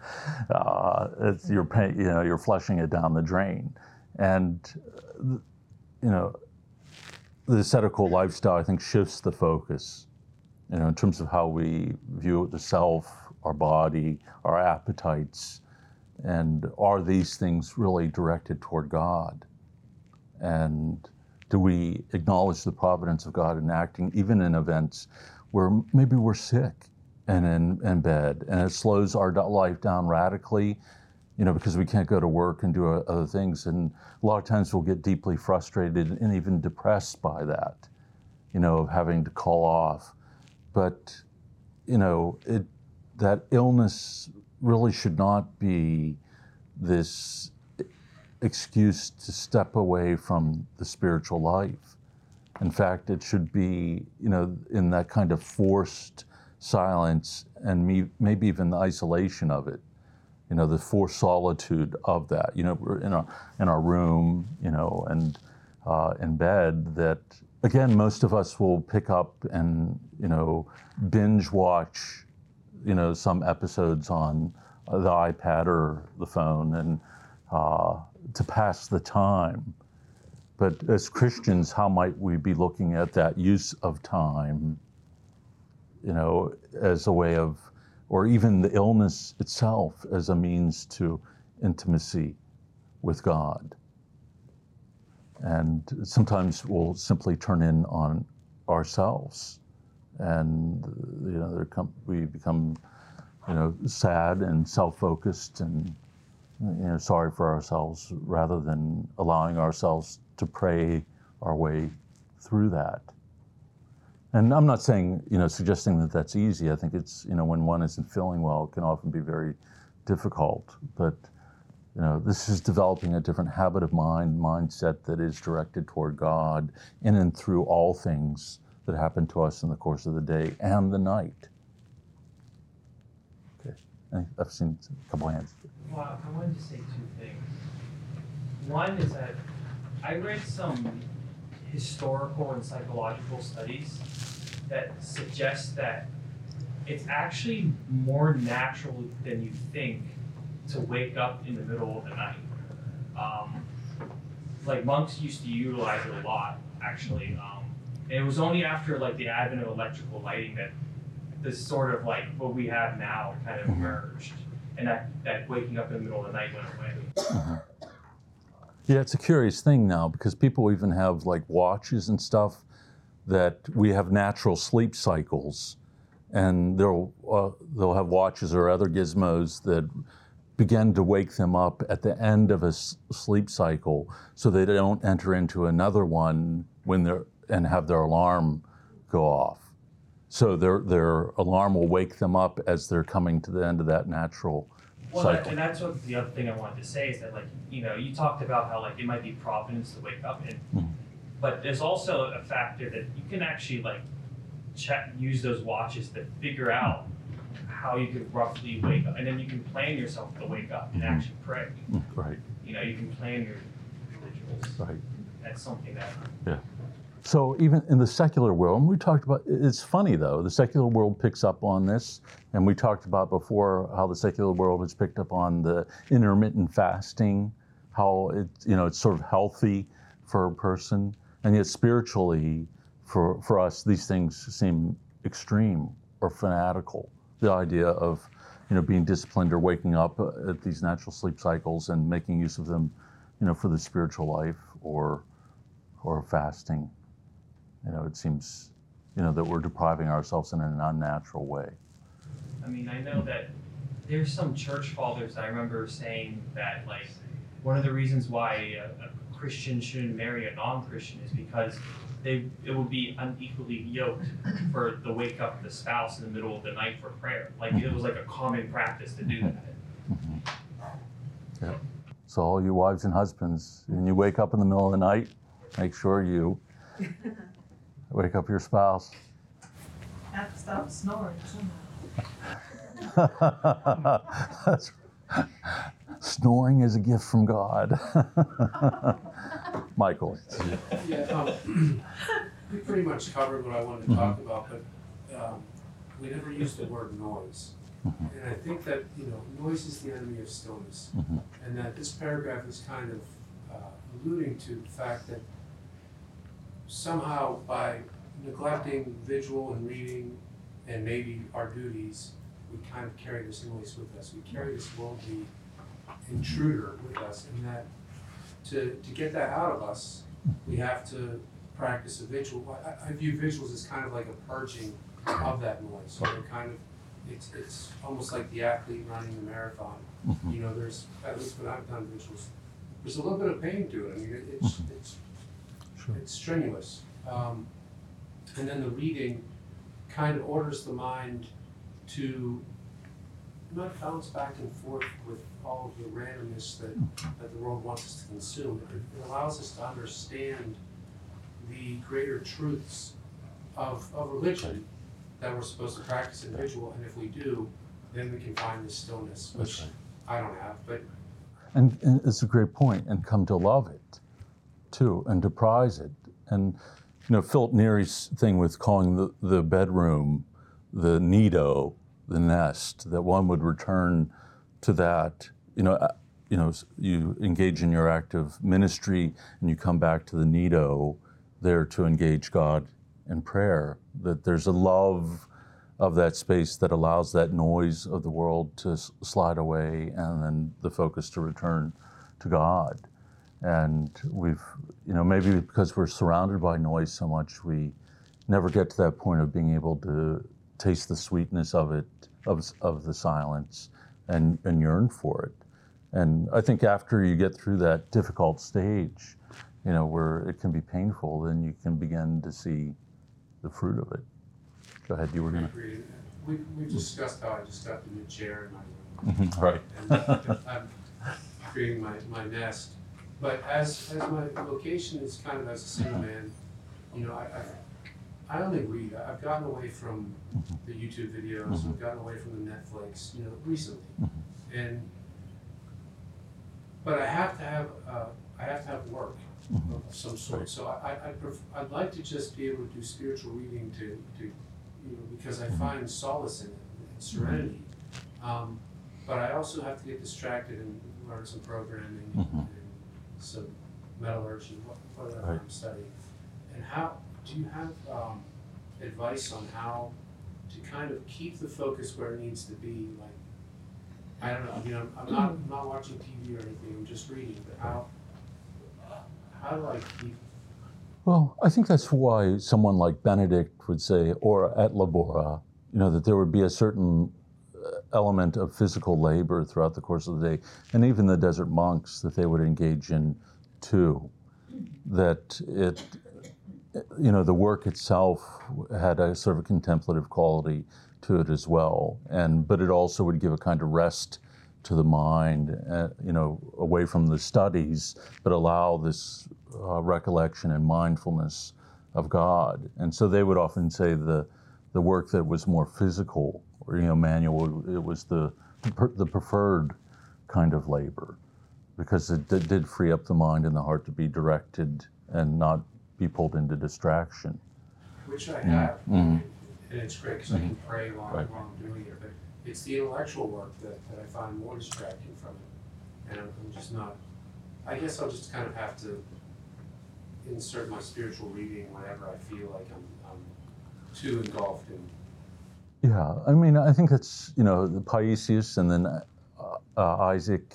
You're flushing it down the drain. And, you know, the ascetical lifestyle, I think, shifts the focus, you know, in terms of how we view the self, our body, our appetites, and are these things really directed toward God? And do we acknowledge the providence of God in acting, even in events where maybe we're sick and in bed, and it slows our life down radically, you know, because we can't go to work and do other things. And a lot of times we'll get deeply frustrated and even depressed by that, you know, of having to call off. But, you know, that illness really should not be this excuse to step away from the spiritual life. In fact, it should be, you know, in that kind of forced silence and maybe even the isolation of it, you know, the forced solitude of that. You know, we're in our room, you know, and in bed, that, again, most of us will pick up and, you know, binge watch, you know, some episodes on the iPad or the phone, and to pass the time. But as Christians, how might we be looking at that use of time, you know, as a way of, or even the illness itself as a means to intimacy with God? And sometimes we'll simply turn in on ourselves, and, you know, we become sad and self-focused and sorry for ourselves, rather than allowing ourselves to pray our way through that. And I'm not saying, suggesting that that's easy. I think it's, when one isn't feeling well, it can often be very difficult. But, this is developing a different habit of mindset that is directed toward God in and through all things that happen to us in the course of the day and the night. Okay, I've seen a couple hands. Well, I wanted to say two things. One is that I read some historical and psychological studies that suggest that it's actually more natural than you think to wake up in the middle of the night. Like monks used to utilize it a lot, actually. And it was only after like the advent of electrical lighting that this sort of like what we have now kind of emerged, and that waking up in the middle of the night went away. Yeah, it's a curious thing now, because people even have like watches and stuff that we have natural sleep cycles, and they'll have watches or other gizmos that begin to wake them up at the end of a sleep cycle, so they don't enter into another one and have their alarm go off. So their alarm will wake them up as they're coming to the end of that natural cycle. And that's what the other thing I wanted to say is that, like, you talked about how like it might be providence to wake up in, but there's also a factor that you can actually like use those watches to figure out how you could roughly wake up, and then you can plan yourself to wake up and actually pray. Right. You can plan your rituals. Right. That's something that. Yeah. So even in the secular world, and we talked about, it's funny though, the secular world picks up on this, and we talked about before how the secular world has picked up on the intermittent fasting, how it's sort of healthy for a person, and yet spiritually, for us, these things seem extreme or fanatical. The idea of, being disciplined or waking up at these natural sleep cycles and making use of them, for the spiritual life or fasting. It seems, that we're depriving ourselves in an unnatural way. I mean, I know that there's some church fathers I remember saying that, like, one of the reasons why a Christian shouldn't marry a non-Christian is because it would be unequally yoked for the wake up the spouse in the middle of the night for prayer. Like, it was like a common practice to do that. Yeah. So all you wives and husbands, when you wake up in the middle of the night, make sure you wake up your spouse. Have to stop snoring somehow. That's, snoring is a gift from God. Michael. Yeah, we pretty much covered what I wanted to talk about, but we never used the word noise. And I think that, noise is the enemy of stillness. And that this paragraph is kind of alluding to the fact that somehow by neglecting vigil and reading and maybe our duties, we kind of carry this noise with us. We carry this worldly intruder with us, and that to get that out of us, we have to practice a vigil. I view vigils as kind of like a purging of that noise. So it's almost like the athlete running the marathon. There's, at least when I've done vigils, there's a little bit of pain to it. I mean, it's strenuous. And then the reading kind of orders the mind to not bounce back and forth with all of the randomness that the world wants us to consume. It allows us to understand the greater truths of religion that we're supposed to practice in vigil, and if we do, then we can find this stillness, which I don't have. But and it's a great point, and come to love it, too, and to prize it. And Philip Neri's thing with calling the bedroom the nido, the nest, that one would return to that. You engage in your active ministry, and you come back to the nido there to engage God in prayer. That there's a love of that space that allows that noise of the world to slide away, and then the focus to return to God. And we've, maybe because we're surrounded by noise so much, we never get to that point of being able to taste the sweetness of it of the silence and yearn for it. And I think after you get through that difficult stage, where it can be painful, then you can begin to see the fruit of it. Go ahead, you were going to. We discussed how I just got the new chair in my room. Right. And I'm creating my nest. But as my vocation is kind of as a single man, I only read. I've gotten away from the YouTube videos. I've gotten away from the Netflix, recently. But I have to have work of some sort. So I'd like to just be able to do spiritual reading to because I find solace in it and serenity. But I also have to get distracted and learn some programming and some metallurgy, whatever I'm studying. And how do you have advice on how to kind of keep the focus where it needs to be? Like, I don't know. I'm not watching TV or anything. I'm just reading. But how do I keep? Well, I think that's why someone like Benedict would say, or at Labora, that there would be a certain element of physical labor throughout the course of the day, and even the desert monks that they would engage in too. That it, the work itself had a sort of contemplative quality to it as well, but it also would give a kind of rest to the mind, away from the studies, but allow this recollection and mindfulness of God. And so they would often say the work that was more physical or manual, it was the preferred kind of labor, because it did free up the mind and the heart to be directed and not be pulled into distraction. Which I have, and it's great because I can pray while I'm doing it. But it's the intellectual work that I find more distracting from it, and I'm just not. I guess I'll just kind of have to insert my spiritual reading whenever I feel like I'm too engulfed in. Yeah, I mean, I think that's, the Paisius and then Isaac,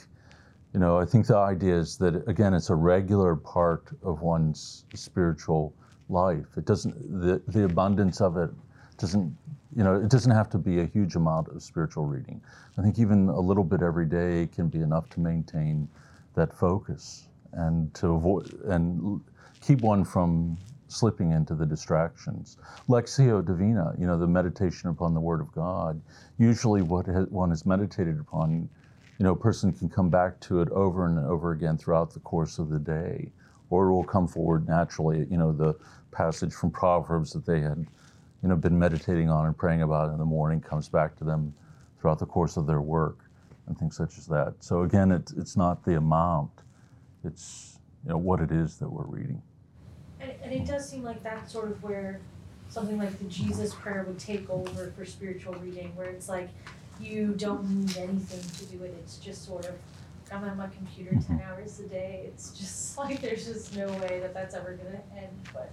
I think the idea is that, again, it's a regular part of one's spiritual life. It doesn't, the abundance of it doesn't, it doesn't have to be a huge amount of spiritual reading. I think even a little bit every day can be enough to maintain that focus and to avoid, and keep one from slipping into the distractions. Lectio Divina, the meditation upon the Word of God, usually what one has meditated upon, a person can come back to it over and over again throughout the course of the day, or it will come forward naturally, the passage from Proverbs that they had, been meditating on and praying about in the morning comes back to them throughout the course of their work and things such as that. So again, it's not the amount, it's, what it is that we're reading. And it does seem like that's sort of where something like the Jesus prayer would take over for spiritual reading, where it's like you don't need anything to do it. It's just sort of, I'm on my computer 10 hours a day. It's just like there's just no way that that's ever going to end. But,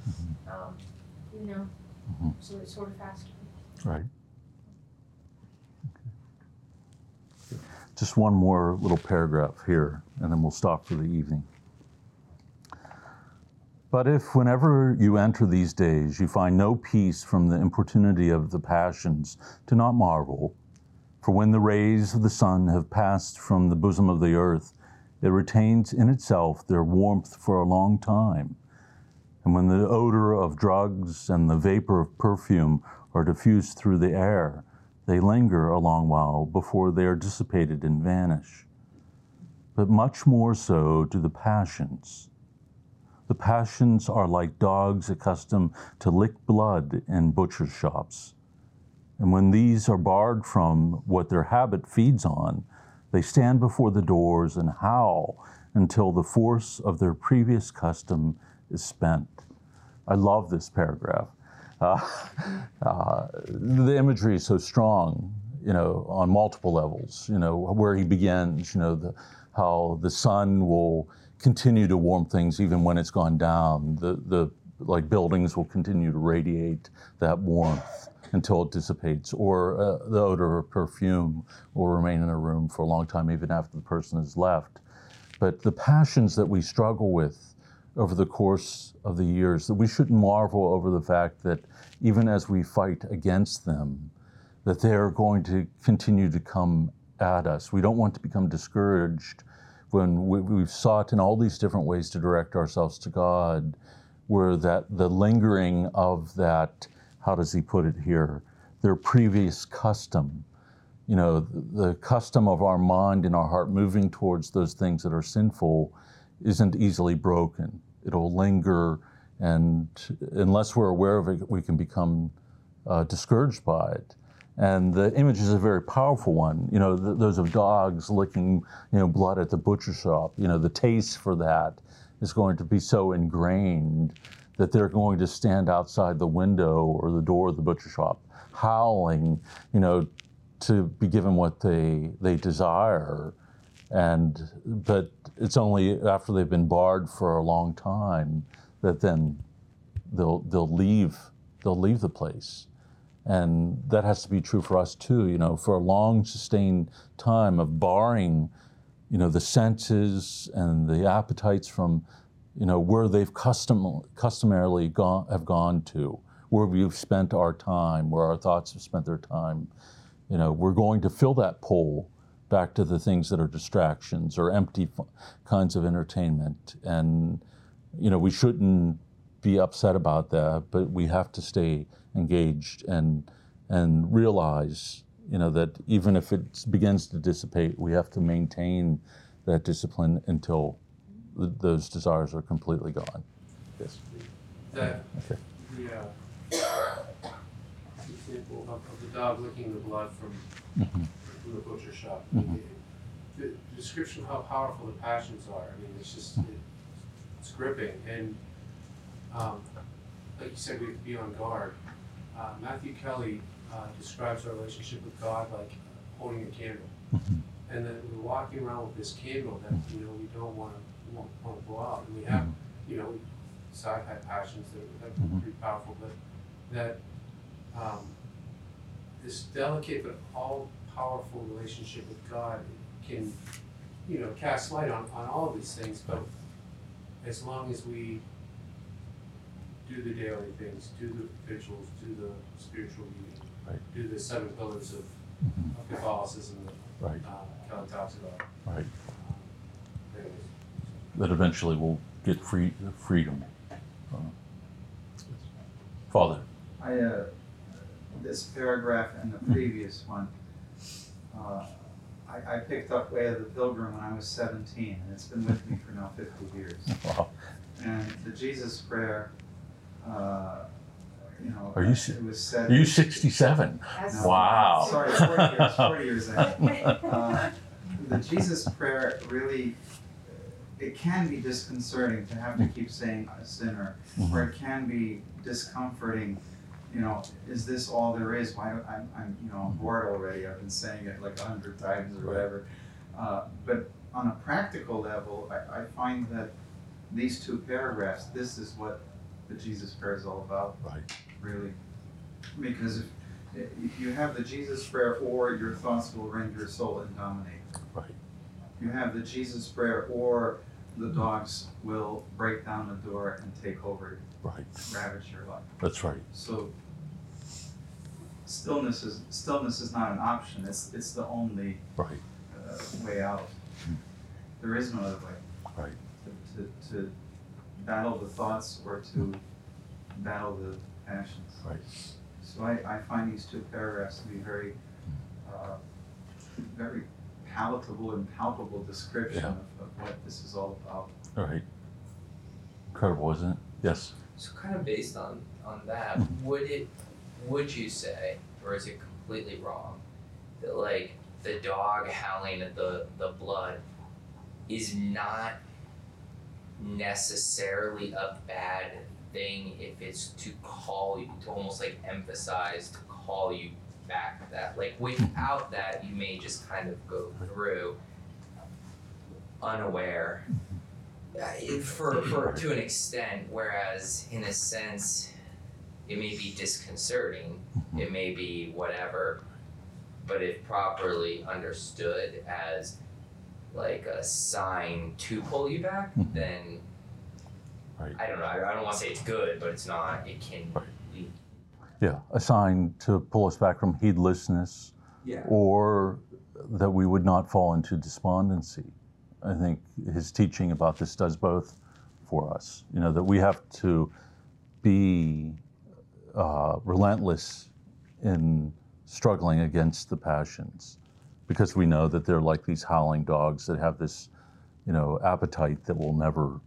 so it sort of has to be. Right. Okay. Just one more little paragraph here, and then we'll stop for the evening. But if whenever you enter these days you find no peace from the importunity of the passions, do not marvel. For when the rays of the sun have passed from the bosom of the earth, it retains in itself their warmth for a long time. And when the odor of drugs and the vapor of perfume are diffused through the air, they linger a long while before they are dissipated and vanish. But much more so do the passions. The passions are like dogs accustomed to lick blood in butcher's shops. And when these are barred from what their habit feeds on, they stand before the doors and howl until the force of their previous custom is spent. I love this paragraph. The imagery is so strong, on multiple levels, where he begins, how the sun will continue to warm things even when it's gone down. The buildings will continue to radiate that warmth until it dissipates, or the odor of perfume will remain in a room for a long time even after the person has left. But the passions that we struggle with over the course of the years, that we shouldn't marvel over the fact that even as we fight against them, that they're going to continue to come at us. We don't want to become discouraged when we've sought in all these different ways to direct ourselves to God, where that the lingering of that, how does he put it here, their previous custom, the custom of our mind and our heart moving towards those things that are sinful isn't easily broken. It'll linger, and unless we're aware of it, we can become discouraged by it. And the image is a very powerful one. Those of dogs licking, blood at the butcher shop. The taste for that is going to be so ingrained that they're going to stand outside the window or the door of the butcher shop, howling, to be given what they desire. But it's only after they've been barred for a long time that then they'll leave the place. And that has to be true for us too, for a long sustained time of barring, the senses and the appetites from, where they've customarily have gone to, where we've spent our time, where our thoughts have spent their time. We're going to fill that pull back to the things that are distractions or empty kinds of entertainment. And, we shouldn't be upset about that, but we have to stay engaged and realize, that even if it begins to dissipate, we have to maintain that discipline until those desires are completely gone. Yes. The Okay. example of the dog licking the blood from the butcher shop. The description of how powerful the passions are. It's just it's gripping, and like you said, we have to be on guard. Matthew Kelly describes our relationship with God like holding a candle, and that we're walking around with this candle that we don't want to blow out, and we have side-high passions that are pretty powerful, but that this delicate but all-powerful relationship with God can cast light on all of these things, but as long as we do the daily things, do the vigils, do the spiritual reading, do the 7 pillars of Catholicism that Kelly talks about. That eventually will get freedom. Father. This paragraph and the previous one, I picked up Way of the Pilgrim when I was 17, and it's been with me for now 50 years. Wow. And the Jesus Prayer, Are you it was said. Are you 67? No, Wow. Sorry, 40 years ahead. The Jesus Prayer really, it can be disconcerting to have to keep saying a sinner, or it can be discomforting. Is this all there is? Why I'm bored already. I've been saying it like 100 times or whatever. But on a practical level, I find that these 2 paragraphs, this is what the Jesus Prayer is all about. Really. Because if you have the Jesus Prayer, or your thoughts will rend your soul and dominate. You have the Jesus Prayer, or the dogs will break down the door and take over, ravage your life. That's right. So stillness is not an option. It's the only way out. There is no other way. To battle the thoughts or to battle the passions. So I find these 2 paragraphs to be very, very palatable and palpable description of what this is all about. Incredible, isn't it? Yes. So kind of based on that, would you say, or is it completely wrong, that like the dog howling at the blood is not necessarily a bad thing if it's to call you, to almost like emphasize, to call you back to that? Like without that, you may just kind of go through unaware for to an extent, whereas in a sense it may be disconcerting, it may be whatever, but if properly understood as like a sign to pull you back, then I don't know, I don't want to say it's good, but it's not, it can lead. Yeah, a sign to pull us back from heedlessness, Yeah. or that we would not fall into despondency. I think his teaching about this does both for us. That we have to be relentless in struggling against the passions, because we know that they're like these howling dogs that have this, appetite that will never,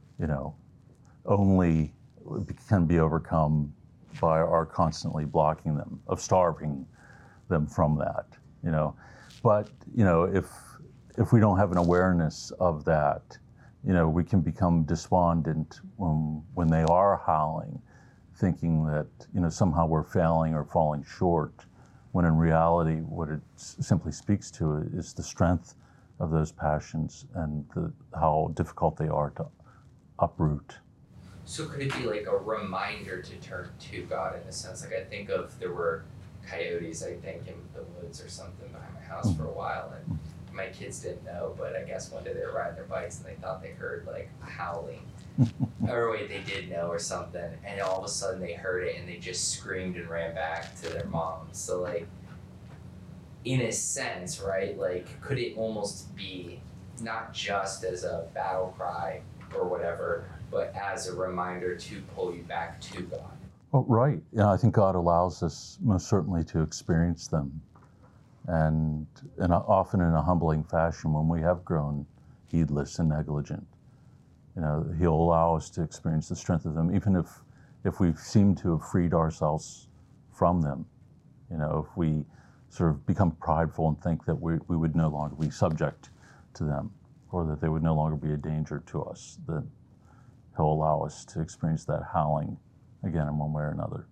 only can be overcome by our constantly blocking them, of starving them from that, But, if we don't have an awareness of that, we can become despondent when they are howling, thinking that, somehow we're failing or falling short, when in reality what it simply speaks to is the strength of those passions and how difficult they are to uproot. So could it be like a reminder to turn to God in a sense? Like I think of, there were coyotes, I think, in the woods or something behind my house for a while, and my kids didn't know, but I guess one day they were riding their bikes and they thought they heard like a howling. Or wait, they did know or something, and all of a sudden they heard it and they just screamed and ran back to their moms. So like, in a sense, right, like could it almost be not just as a battle cry or whatever, but as a reminder to pull you back to God? Well, right. I think God allows us most certainly to experience them, and often in a humbling fashion when we have grown heedless and negligent. He'll allow us to experience the strength of them, even if we seem to have freed ourselves from them. If we sort of become prideful and think that we would no longer be subject to them, or that they would no longer be a danger to us, that he'll allow us to experience that howling again in one way or another.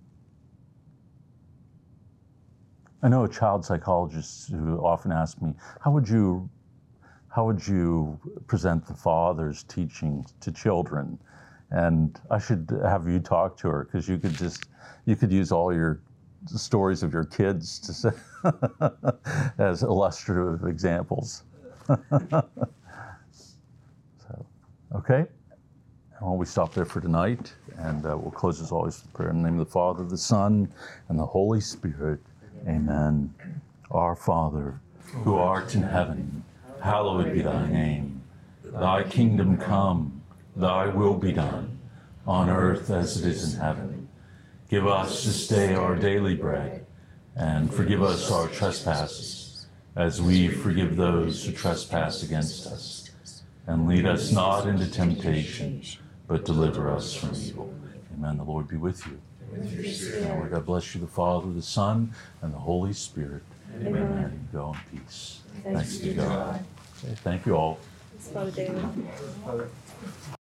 I know a child psychologist who often asks me, how would you present the Father's teaching to children? And I should have you talk to her, because you could use all your stories of your kids to say as illustrative examples. Okay. Well, we stop there for tonight, and we'll close as always with prayer in the name of the Father, the Son, and the Holy Spirit. Amen. Our Father, who art in heaven, hallowed be thy name. Thy kingdom come, thy will be done, on earth as it is in heaven. Give us this day our daily bread, and forgive us our trespasses, as we forgive those who trespass against us. And lead us not into temptation, but deliver us from evil. Amen. The Lord be with you. Now, God bless you, the Father, the Son, and the Holy Spirit. Amen. Go in peace. Thanks be to God. Okay, thank you all. It's Father David.